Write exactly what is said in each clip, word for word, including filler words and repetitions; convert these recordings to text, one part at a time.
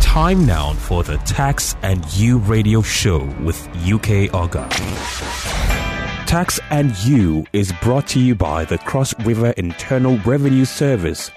Time now for the Tax and You radio show with U K Oga. Tax and You is brought to you by the Cross River Internal Revenue Service.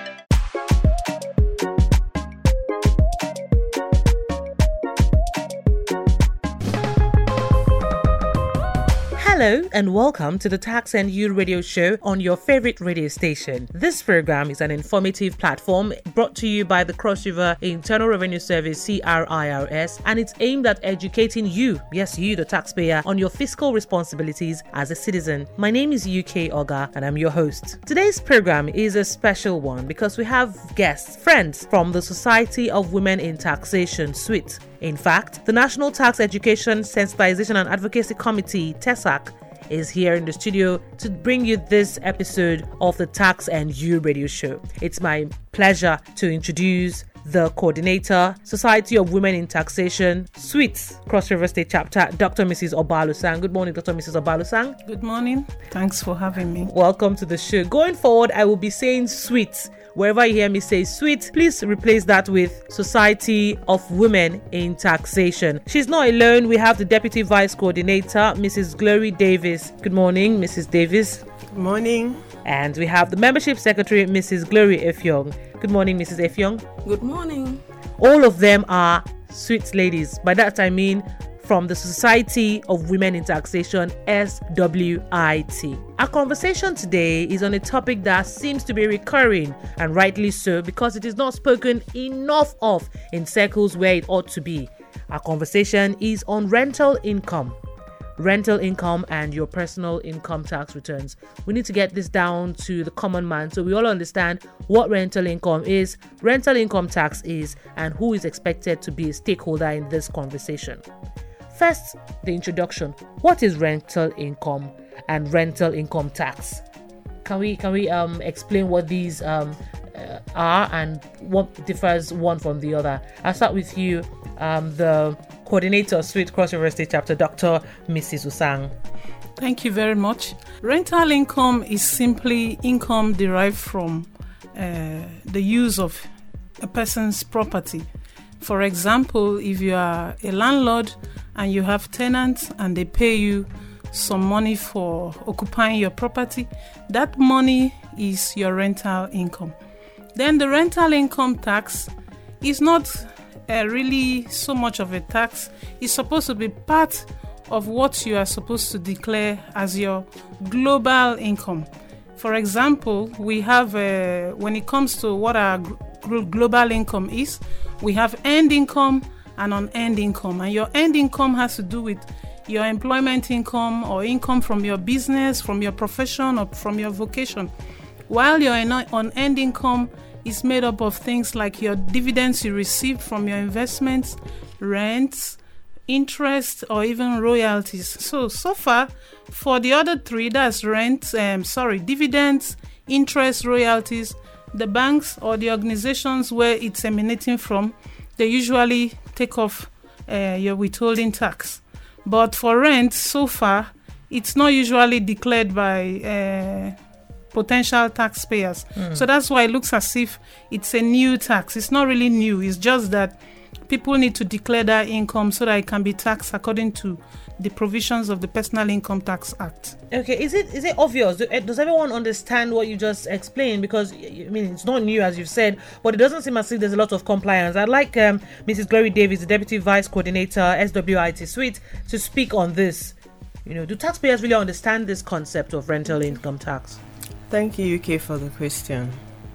Hello and welcome to the Tax and You radio show on your favorite radio station. This program is an informative platform brought to you by the Cross River Internal Revenue Service C R I R S, and it's aimed at educating you, yes you the taxpayer, on your fiscal responsibilities as a citizen. My name is U K Oga and I'm your host. Today's program is a special one because we have guests, friends from the Society of Women in Taxation, S W I T. In fact, the National Tax Education, Sensitization and Advocacy Committee, TESAC, is here in the studio to bring you this episode of the Tax and You radio show. It's my pleasure to introduce the coordinator, Society of Women in Taxation, S W I T, Cross River State Chapter, Doctor Missus Obalusang. Good morning, Doctor Missus Obalusang. Good morning. Thanks for having me. Welcome to the show. Going forward, I will be saying S W I T. Wherever you hear me say S W I T, please replace that with Society of Women in Taxation. She's not alone. We have the Deputy Vice Coordinator, Missus Glory Davis. Good morning, Missus Davis. Good morning. And we have the Membership Secretary, Missus Glory Effiong. Good morning, Missus Effiong. Good morning. All of them are S W I T ladies. By that I mean from the Society of Women in Taxation, S W I T. Our conversation today is on a topic that seems to be recurring, and rightly so, because it is not spoken enough of in circles where it ought to be. Our conversation is on rental income. Rental income and your personal income tax returns. We need to get this down to the common man so we all understand what rental income is, rental income tax is, and who is expected to be a stakeholder in this conversation. First, the introduction. What is rental income and rental income tax? Can we can we um explain what these um uh, are and what differs one from the other? I'll start with you, um, the coordinator of S W I T Cross River State Chapter, Doctor Missus Usang. Thank you very much. Rental income is simply income derived from uh, the use of a person's property. For example, if you are a landlord and you have tenants and they pay you some money for occupying your property, that money is your rental income. Then the rental income tax is not uh, really so much of a tax. It's supposed to be part of what you are supposed to declare as your global income. For example, we have, uh, when it comes to what our gl- global income is, we have earned income and unearned income. And your earned income has to do with your employment income or income from your business, from your profession, or from your vocation. While your unearned income is made up of things like your dividends you receive from your investments, rents, interest, or even royalties. So, so far, for the other three, that's rent, um, sorry, dividends, interest, royalties, the banks or the organizations where it's emanating from, they usually take off uh, your withholding tax. But for rent, so far, it's not usually declared by uh, potential taxpayers. Mm. So that's why it looks as if it's a new tax. It's not really new. It's just that people need to declare their income so that it can be taxed according to the provisions of the Personal Income Tax Act. Okay, is it is it obvious? Does everyone understand what you just explained? Because, I mean, it's not new, as you've said, but it doesn't seem as if there's a lot of compliance. I'd like um, Missus Glory Davis, the Deputy Vice Coordinator, S W I T S W I T, to speak on this. You know, do taxpayers really understand this concept of rental income tax? Thank you, U K, for the question.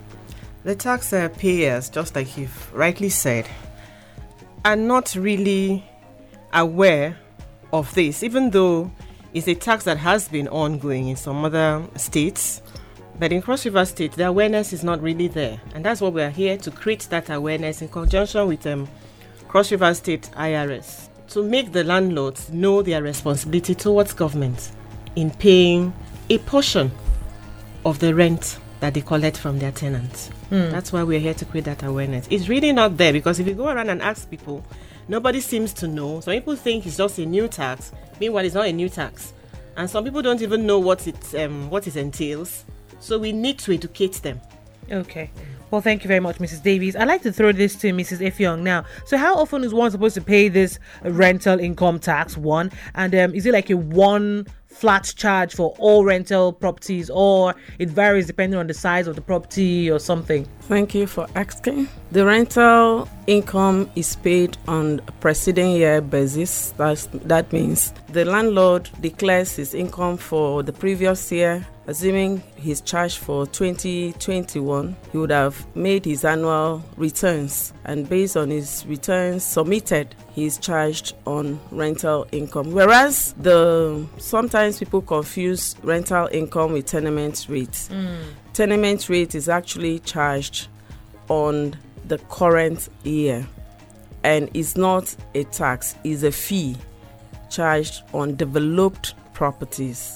The taxpayers, just like you've rightly said, are not really aware of this, even though it's a tax that has been ongoing in some other states. But in Cross River State, the awareness is not really there. And that's what we are here to create, that awareness in conjunction with um, Cross River State I R S, to make the landlords know their responsibility towards government in paying a portion of the rent that they collect from their tenants. Mm. That's why we're here to create that awareness. It's really not there, because if you go around and ask people, nobody seems to know. Some people think it's just a new tax. Meanwhile, it's not a new tax. And some people don't even know what it um, what it entails. So we need to educate them. Okay. Well, thank you very much, Missus Davies. I'd like to throw this to Missus Ifyong now. So how often is one supposed to pay this rental income tax, one? And um, is it like a one flat charge for all rental properties, or it varies depending on the size of the property or something? Thank you for asking. The rental income is paid on a preceding year basis. That's, that means the landlord declares his income for the previous year. Assuming he's charged for twenty twenty-one, he would have made his annual returns, and based on his returns submitted, he's charged on rental income. Whereas the sometimes people confuse rental income with tenement rates. Mm. Tenement rate is actually charged on the current year, and it's not a tax, it's a fee charged on developed properties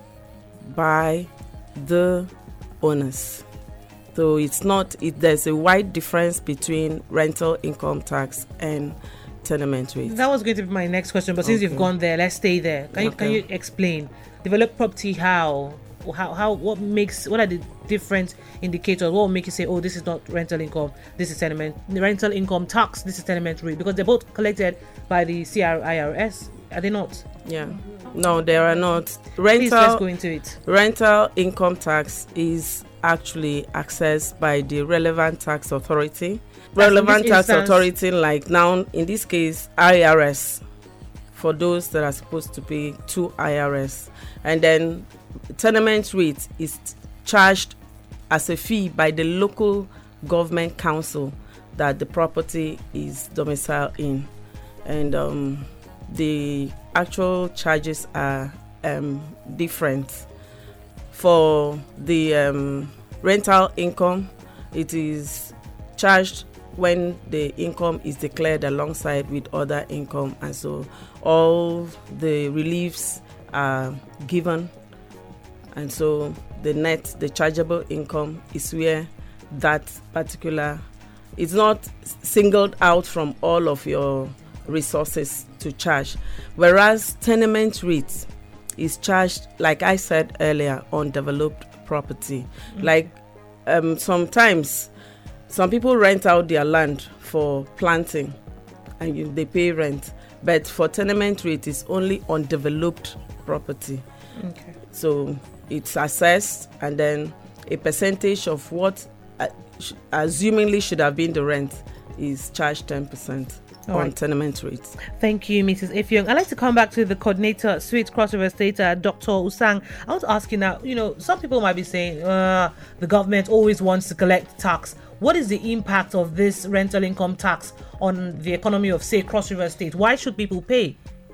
by the owners. So it's not, it, there's a wide difference between rental income tax and tenement rate. That was going to be my next question, but since okay. you've gone there, let's stay there. Can you okay. can you explain developed property? How how how what makes what are the different indicators? What will make you say, oh, this is not rental income, this is tenement, the rental income tax, this is tenement rate? Because they're both collected by the C R I R S, are they not? Yeah. No, there are not. Rental, Please, let's go into it. Rental income tax is actually accessed by the relevant tax authority. That's relevant tax instance. authority, like now, in this case, I R S, for those that are supposed to pay to I R S. And then tenement rate is charged as a fee by the local government council that the property is domiciled in. And um, the actual charges are um, different. For the um, rental income, it is charged when the income is declared alongside with other income, and so all the reliefs are given, and so the net, the chargeable income is where that particular, it's not singled out from all of your resources to charge, whereas tenement rate is charged, like I said earlier, on developed property. Mm-hmm. Like um, sometimes some people rent out their land for planting and you, they pay rent, but for tenement rate it's only on developed property. Okay. So it's assessed, and then a percentage of what uh, sh- assumingly should have been the rent is charged ten percent. All on right. tenement rates. Thank you, Missus Ifyong. I'd like to come back to the coordinator, Sweet Cross River State, uh, Doctor Usang. I want to ask you now, you know, some people might be saying uh, the government always wants to collect tax. What is the impact of this rental income tax on the economy of, say, Cross River State? Why should people pay?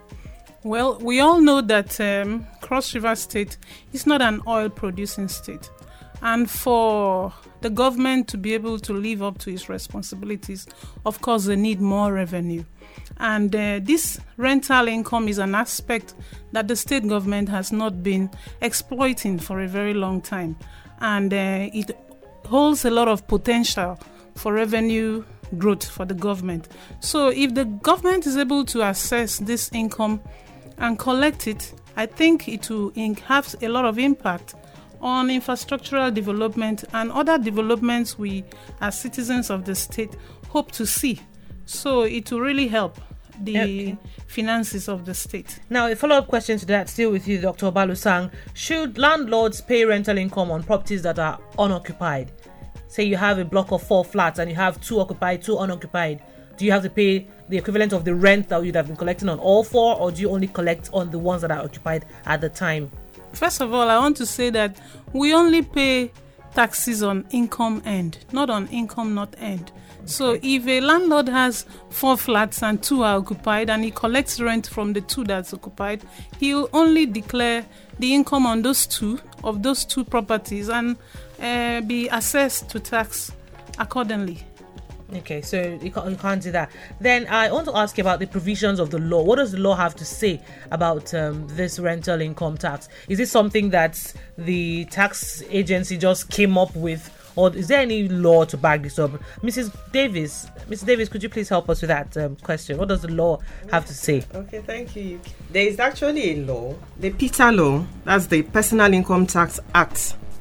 Well, we all know that um, Cross River State is not an oil-producing state. And for the government to be able to live up to its responsibilities, of course, they need more revenue. And uh, this rental income is an aspect that the state government has not been exploiting for a very long time. And uh, it holds a lot of potential for revenue growth for the government. So if the government is able to assess this income and collect it, I think it will have a lot of impact on infrastructural development and other developments we as citizens of the state hope to see. So it will really help the okay. finances of the state. Now, a follow-up question to that, still with you, Doctor Balusang. Should landlords pay rental income on properties that are unoccupied? Say you have a block of four flats and you have two occupied, two unoccupied. Do you have to pay the equivalent of the rent that you'd have been collecting on all four, or do you only collect on the ones that are occupied at the time? First of all, I want to say that we only pay taxes on income earned, not on income not earned. Okay. So if a landlord has four flats and two are occupied and he collects rent from the two that's occupied, he'll only declare the income on those two, of those two properties, and uh, be assessed to tax accordingly. Okay, so you can't, you can't do that. Then I want to ask you about the provisions of the law. What does the law have to say about um, this rental income tax? Is it something that the tax agency just came up with, or is there any law to back this up? Missus Davis, Missus Davis, could you please help us with that um, question? What does the law have to say? Okay, thank you. There is actually a law, the PITA law, that's the Personal Income Tax Act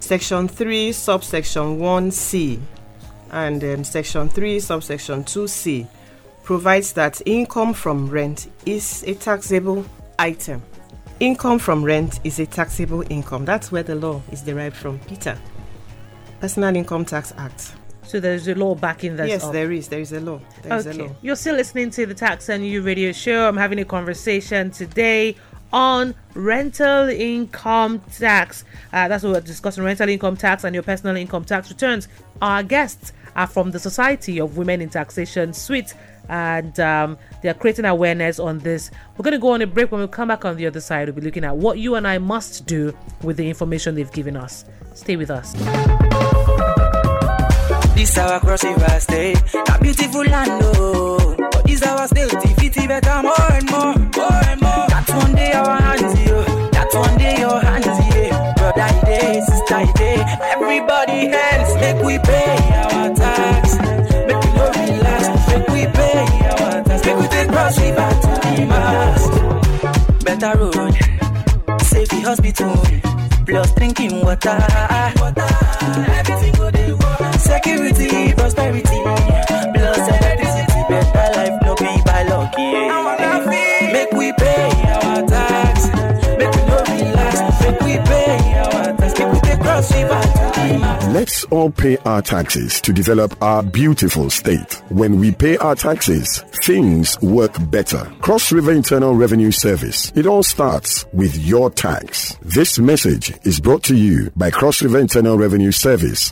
Section three, subsection one C, and um, Section three, subsection two C provides that income from rent is a taxable item. Income from rent is a taxable income. That's where the law is derived from, Peter. Personal Income Tax Act. So there's a law backing that Yes, up. there is. There is a law. There is Okay. a law. You're still listening to the Tax and You radio show. I'm having a conversation today on rental income tax. Uh, that's what we're discussing, rental income tax and your personal income tax returns. Our guests are from the Society of Women in Taxation, SWIT, and um, they're creating awareness on this. We're going to go on a break. When we come back on the other side, we'll be looking at what you and I must do with the information they've given us. Stay with us. This our cross river state, a beautiful land, oh. But this our state, if it's better more and more, more and more. That's one day our hands here, that's one day your hands here. Brother day, sister day, everybody hands, make we pay our tax. Make we no relax, make we pay our tax. Make we take cross river to the mast. Better road, safety hospital, plus drinking water. Everything go dey work. Security, prosperity, plus electricity, better life, no be by luck, yeah. Make we pay our tax, make we no relax, make we pay our tax, make we pay cross river. Let's all pay our taxes to develop our beautiful state. When we pay our taxes, things work better. Cross River Internal Revenue Service. It all starts with your tax. This message is brought to you by Cross River Internal Revenue Service.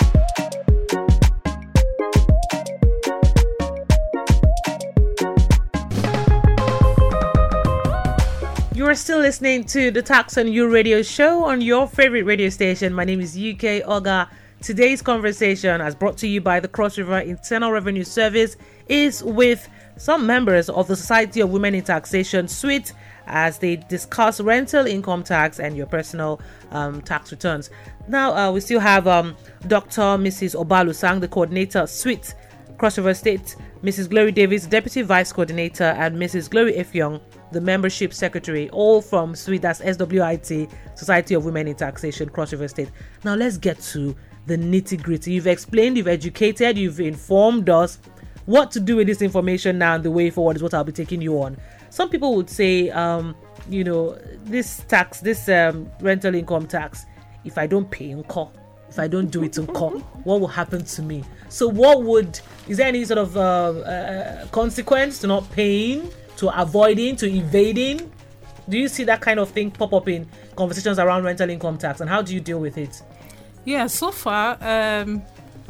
You're still listening to the Tax and You radio show on your favorite radio station. My name is U K Oga. Today's conversation, as brought to you by the Cross River Internal Revenue Service, is with some members of the Society of Women in Taxation, SWIT, as they discuss rental income tax and your personal um, tax returns. Now, uh, we still have um, Doctor Missus Obalusang, the coordinator, SWIT, Cross River State, Missus Glory Davis, Deputy Vice Coordinator, and Missus Glory Effiong, the Membership Secretary, all from SWIT, that's S W I T, Society of Women in Taxation, Cross River State. Now, let's get to the nitty-gritty. You've explained, you've educated, you've informed us what to do with this information now, and the way forward is what I'll be taking you on. Some people would say, um, you know, this tax, this um, rental income tax, if I don't pay in court, if I don't do it in court, what will happen to me? So what would, is there any sort of uh, uh, consequence to not paying, to avoiding, to evading? Do you see that kind of thing pop up in conversations around rental income tax, and how do you deal with it? Yeah, so far, um,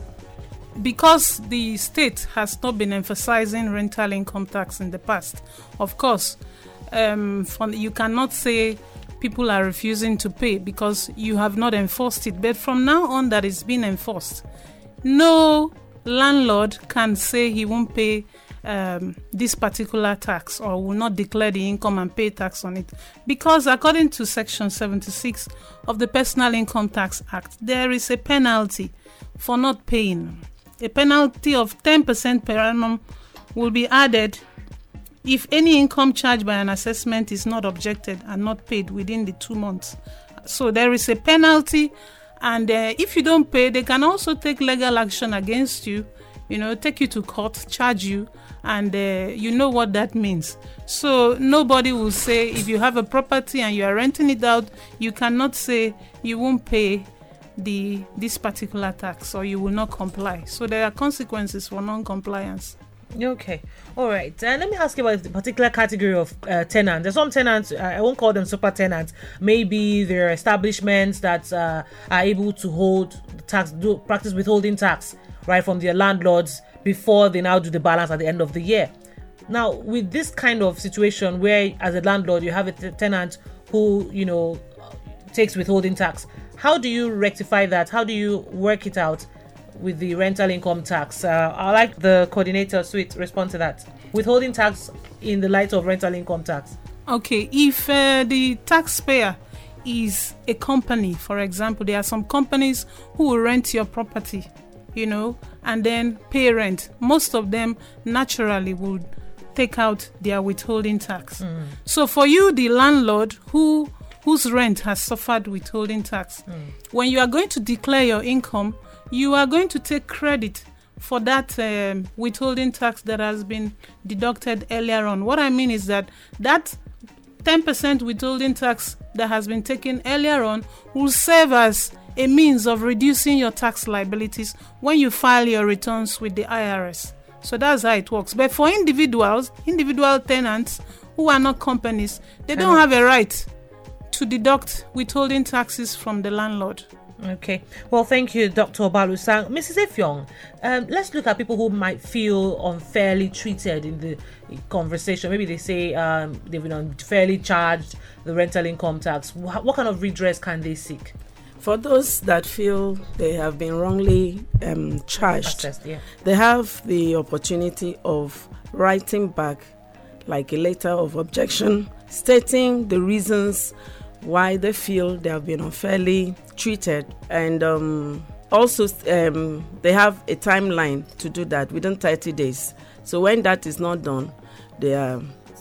because the state has not been emphasizing rental income tax in the past, of course, um, from, you cannot say people are refusing to pay because you have not enforced it. But from now on that it's been enforced, no landlord can say he won't pay um, this particular tax or will not declare the income and pay tax on it, because according to Section seventy-six of the Personal Income Tax Act, there is a penalty for not paying. A penalty of ten percent per annum will be added if any income charged by an assessment is not objected and not paid within the two months. So there is a penalty, and uh, if you don't pay, they can also take legal action against you, you know, take you to court, charge you, and uh, you know what that means. So nobody will say if you have a property and you are renting it out, you cannot say you won't pay the this particular tax or you will not comply. So there are consequences for non-compliance. Okay, all right. And uh, let me ask you about the particular category of uh, tenants. There's some tenants, uh, I won't call them super tenants. Maybe they're establishments that uh, are able to hold tax, do practice withholding tax, right, from their landlords before they now do the balance at the end of the year. Now, with this kind of situation where, as a landlord, you have a t- tenant who, you know, takes withholding tax, how do you rectify that? How do you work it out with the rental income tax? Uh, I'd like the coordinator, SWIT, respond to that. Withholding tax in the light of rental income tax. Okay, if uh, the taxpayer is a company, for example, there are some companies who will rent your property, you know, and then pay rent. Most of them naturally would take out their withholding tax. Mm. So for you, the landlord who whose rent has suffered withholding tax. Mm. When you are going to declare your income, you are going to take credit for that um, withholding tax that has been deducted earlier on. What I mean is that that ten percent withholding tax that has been taken earlier on will serve as a means of reducing your tax liabilities when you file your returns with the I R S. So that's how it works. But for individuals, individual tenants who are not companies, they don't have a right to deduct withholding taxes from the landlord. Okay. Well, thank you, Doctor Balusang. Missus Effiong, um, let's look at people who might feel unfairly treated in the conversation. Maybe they say um, they've been unfairly charged the rental income tax. What, what kind of redress can they seek? For those that feel they have been wrongly um, charged, Assessed, yeah. they have the opportunity of writing back like a letter of objection, stating the reasons why they feel they have been unfairly treated. And um, also um, they have a timeline to do that within thirty days. So when that is not done, they are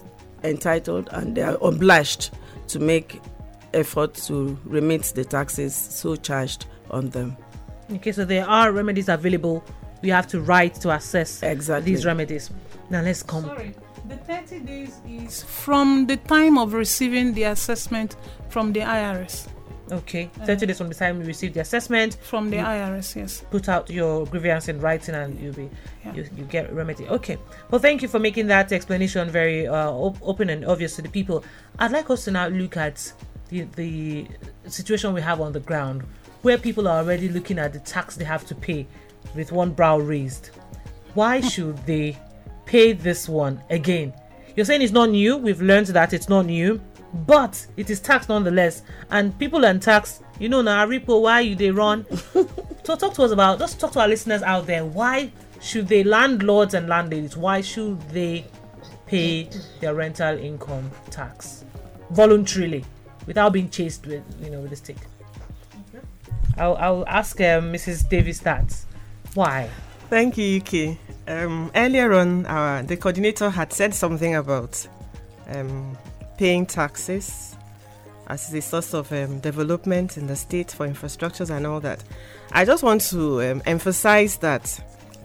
entitled and they are obliged to make effort to remit the taxes so charged on them. Okay, so there are remedies available. We have to write to assess exactly these remedies. Now let's come. Sorry, the thirty days is from the time of receiving the assessment from the I R S. Okay, thirty uh, days from the time you receive the assessment from the you I R S. Yes. Put out your grievance in writing, and you'll be yeah. you, you get remedy. Okay. Well, thank you for making that explanation very uh, op- open and obvious to the people. I'd like us to now look at the the situation we have on the ground, where people are already looking at the tax they have to pay with one brow raised. Why should they pay this one again? You're saying it's not new. We've learned that it's not new, but it is tax nonetheless. And people and tax, you know, now Repo, why you they run? So talk to us about, just talk to our listeners out there. Why should they, landlords and landladies, why should they pay their rental income tax voluntarily without being chased with, you know, with a stick? Okay. I'll, I'll ask um, Missus Davis that. Why? Thank you, Yuki. Um, earlier on, our, the coordinator had said something about um, paying taxes as a source of um, development in the state for infrastructures and all that. I just want to um, emphasize that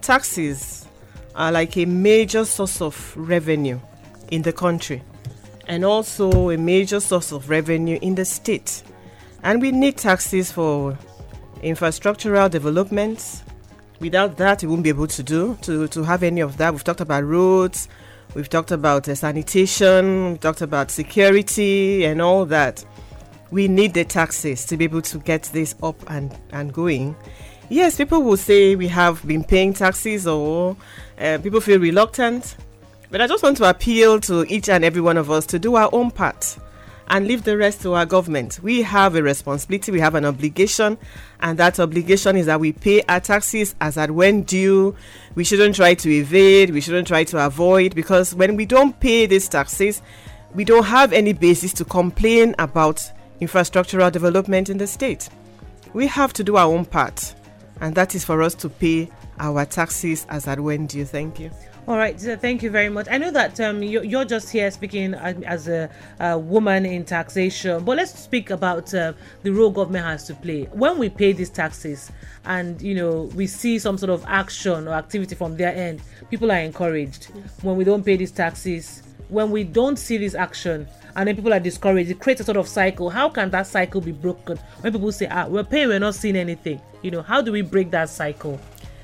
taxes are like a major source of revenue in the country and also a major source of revenue in the state. And we need taxes for infrastructural developments. Without that, we won't be able to do, to, to have any of that. We've talked about roads, we've talked about uh, sanitation, we've talked about security and all that. We need the taxes to be able to get this up and, and going. Yes, people will say we have been paying taxes or uh, people feel reluctant. But I just want to appeal to each and every one of us to do our own part and leave the rest to our government. We have a responsibility, we have an obligation, and that obligation is that we pay our taxes as at when due. We shouldn't try to evade, we shouldn't try to avoid, because when we don't pay these taxes, we don't have any basis to complain about infrastructural development in the state. We have to do our own part, and that is for us to pay our taxes as at when due. Thank you. All right, so thank you very much. I know that um, you're, you're just here speaking as a, a woman in taxation, but let's speak about uh, the role government has to play. When we pay these taxes and, you know, we see some sort of action or activity from their end, people are encouraged. Yes. When we don't pay these taxes, when we don't see this action, and then people are discouraged, it creates a sort of cycle. How can that cycle be broken? When people say, ah, we're paying, we're not seeing anything, you know, how do we break that cycle?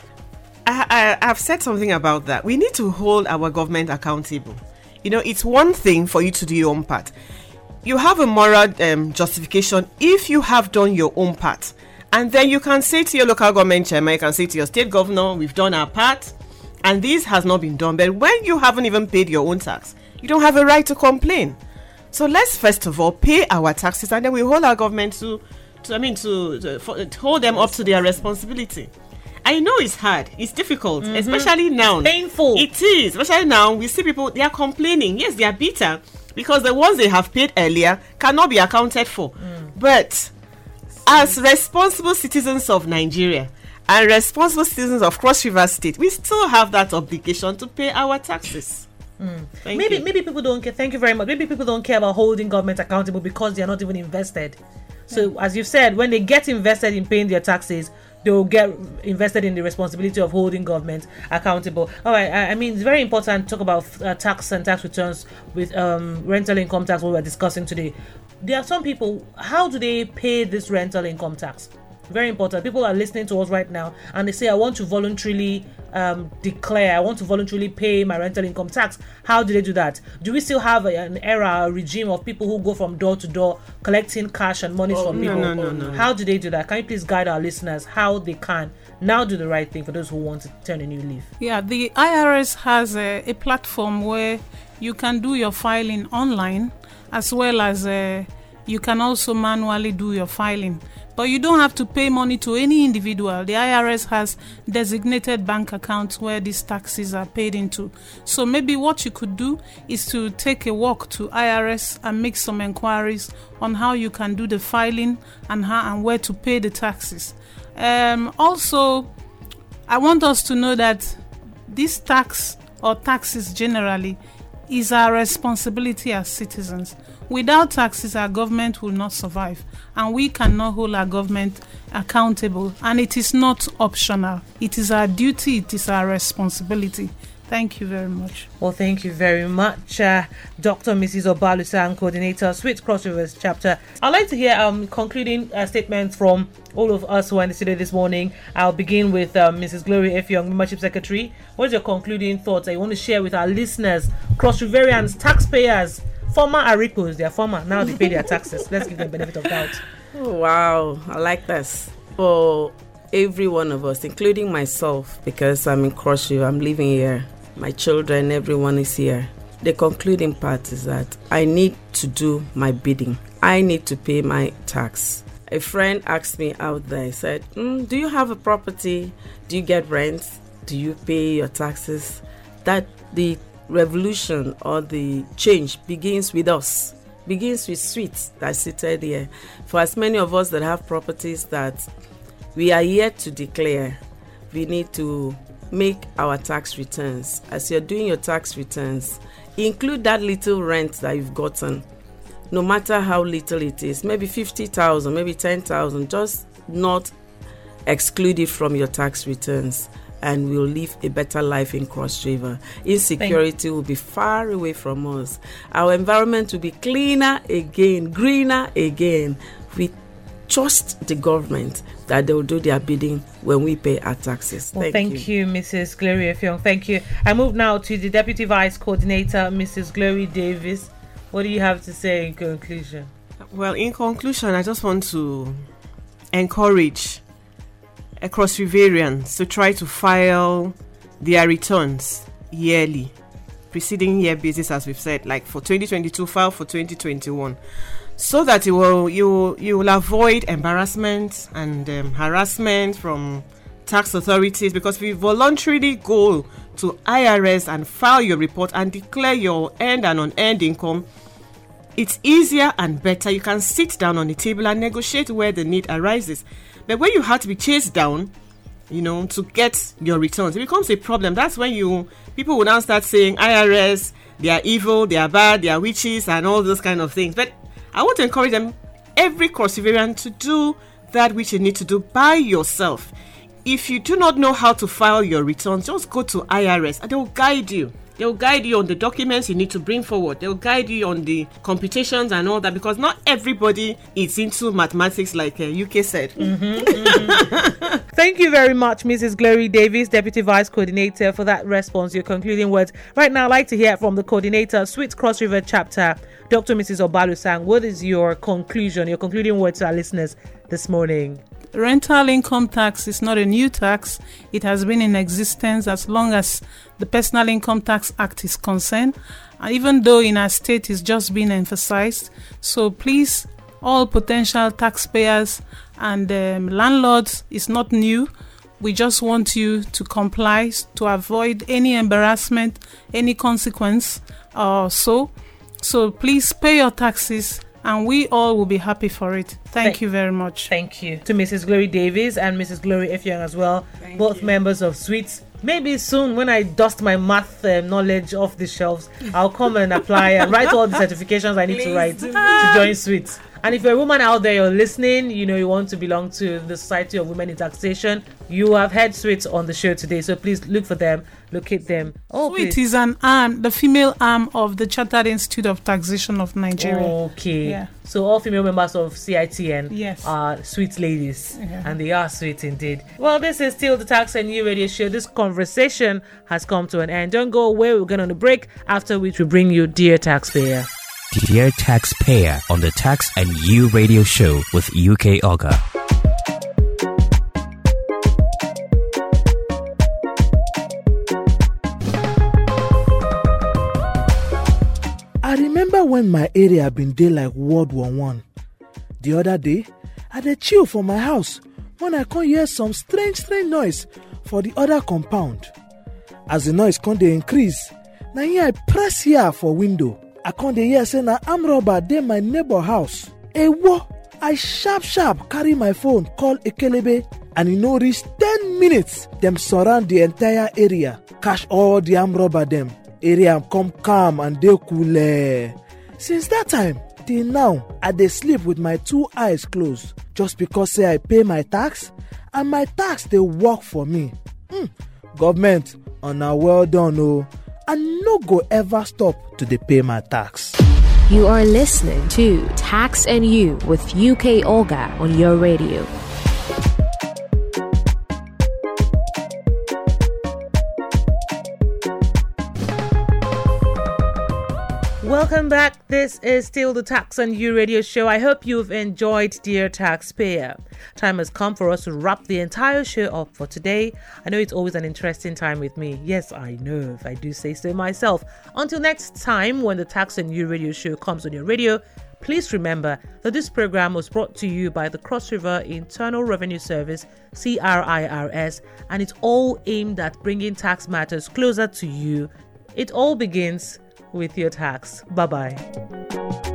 I, I, I've said something about that. We need to hold our government accountable. You know, it's one thing for you to do your own part. You have a moral um, justification if you have done your own part. And then you can say to your local government chairman, you can say to your state governor, we've done our part, and this has not been done. But when you haven't even paid your own tax, you don't have a right to complain. So let's first of all pay our taxes, and then we hold our government to, to I mean, to, to, for, to hold them up to their responsibility. I know it's hard, it's difficult, mm-hmm. especially now. It's painful. It is, especially now. We see people, they are complaining. Yes, they are bitter because the ones they have paid earlier cannot be accounted for. Mm. But as responsible citizens of Nigeria and responsible citizens of Cross River State, we still have that obligation to pay our taxes. Mm. Thank maybe you. maybe people don't care. Thank you very much. Maybe people don't care about holding government accountable because they are not even invested. So yeah. As you've said, when they get invested in paying their taxes, they will get invested in the responsibility of holding government accountable. All right. I, I mean, it's very important to talk about uh, tax and tax returns with um, rental income tax, what we're discussing today. There are some people, how do they pay this rental income tax? Very important. People are listening to us right now and they say, I want to voluntarily um, declare, I want to voluntarily pay my rental income tax. How do they do that? Do we still have a, an era, a regime of people who go from door to door collecting cash and money Oh, from no, people? no, no, no. How do they do that? Can you please guide our listeners how they can now do the right thing for those who want to turn a new leaf? Yeah, the I R S has a, a platform where you can do your filing online, as well as uh, you can also manually do your filing. But you don't have to pay money to any individual. The I R S has designated bank accounts where these taxes are paid into. So maybe what you could do is to take a walk to I R S and make some inquiries on how you can do the filing and how and where to pay the taxes. Um, also, I want us to know that this tax or taxes generally is our responsibility as citizens. Without taxes, our government will not survive, and we cannot hold our government accountable, and it is not optional. It is our duty, it is our responsibility. Thank you very much. Well, thank you very much, uh, Doctor Missus Obalusan, Coordinator, Sweets Cross Rivers Chapter. I'd like to hear um, concluding uh, statements from all of us who are in the studio this morning. I'll begin with um, Missus Glory Effiong, Membership Secretary. What's your concluding thoughts that you want to share with our listeners, Cross Riverians, taxpayers, former Arikos? They are former, now they pay their taxes. Let's give them benefit of doubt. Oh, wow, I like this. For every one of us, including myself, because I'm in Cross River, I'm living here. My children, everyone is here. The concluding part is that I need to do my bidding. I need to pay my tax. A friend asked me out there, he said, mm, do you have a property? Do you get rent? Do you pay your taxes? That the revolution or the change begins with us, begins with Sweets that's seated here. For as many of us that have properties that we are yet to declare, we need to make our tax returns. As you're doing your tax returns, include that little rent that you've gotten, no matter how little it is, maybe fifty thousand, maybe ten thousand, just not exclude it from your tax returns, and we'll live a better life in Cross River. Insecurity will be far away from us. Our environment will be cleaner again, greener again. We trust the government that they will do their bidding when we pay our taxes. Well, thank, thank you. you, Missus Glory Effiong. Thank you. I move now to the Deputy Vice Coordinator, Missus Glory Davis. What do you have to say in conclusion? Well, in conclusion, I just want to encourage Cross Riverians to try to file their returns yearly, preceding year basis, as we've said, like for twenty twenty-two, file for twenty twenty-one, so that you will you you will avoid embarrassment and um, harassment from tax authorities, because if you voluntarily go to I R S and file your report and declare your earned and unearned income, it's easier and better. You can sit down on the table and negotiate where the need arises. But when you have to be chased down, you know, to get your returns, it becomes a problem. That's when you people will now start saying I R S, they are evil, they are bad, they are witches, and all those kind of things. But I want to encourage them, every Cross Riverian, to do that which you need to do by yourself. If you do not know how to file your returns, just go to I R S and they will guide you. They will guide you on the documents you need to bring forward. They will guide you on the computations and all that, because not everybody is into mathematics, like uh, U K said. Mm-hmm, mm-hmm. Thank you very much, Missus Glory Davis, Deputy Vice Coordinator, for that response, your concluding words. Right now, I'd like to hear from the Coordinator, Sweets Cross River Chapter, Doctor Missus Obalusan. What is your conclusion, your concluding words to our listeners this morning? Rental income tax is not a new tax. It has been in existence as long as the Personal Income Tax Act is concerned, and even though in our state it's just been emphasized. So please, all potential taxpayers and um, landlords, it's not new. We just want you to comply to avoid any embarrassment, any consequence or so. So please pay your taxes, and we all will be happy for it. Thank, Thank you very much. Thank you to Missus Glory Davis and Missus Glory Effiong as well, Thank both you. members of Sweets Maybe soon, when I dust my math um, knowledge off the shelves, I'll come and apply and write all the certifications I need to write to join Sweets. And if you're a woman out there, you're listening, you know, you want to belong to the Society of Women in Taxation, you have heard Sweets on the show today. So please look for them, locate them. Oh, Sweet please. is an arm, the female arm of the Chartered Institute of Taxation of Nigeria. Okay. Yeah. So all female members of C I T N Yes. are sweet ladies. Yeah. And they are sweet indeed. Well, this is still the Tax and You Radio Show. This conversation has come to an end. Don't go away. We're going on a break, after which we bring you Dear Taxpayer. Dear Taxpayer on the Tax and You Radio Show with U K Oga. I remember when my area been dey like World War One. The other day, I dey chill for my house when I come hear some strange strange noise for the other compound. As the noise come dey increase, na here I press here for window. I come dey hear say na armed robber dey my neighbor house. Ewo! I sharp sharp carry my phone call Ekelebe, and e no reach ten minutes, dem surround the entire area, catch all the armed robber dem. Area come calm and dey cool. Since that time till now, I dey sleep with my two eyes closed, just because say I pay my tax and my tax dey work for me. Hmm. Government, una well done o. I no go ever stop to dey pay my tax. You are listening to Tax and You with U K Olga on your radio. Welcome back. This is still the Tax and You Radio Show. I hope you've enjoyed Dear Taxpayer. Time has come for us to wrap the entire show up for today. I know it's always an interesting time with me. Yes, I know, if I do say so myself. Until next time, when the Tax and You Radio Show comes on your radio, please remember that this program was brought to you by the Cross River Internal Revenue Service, C R I R S, and it's all aimed at bringing tax matters closer to you. It all begins with your tax. Bye-bye.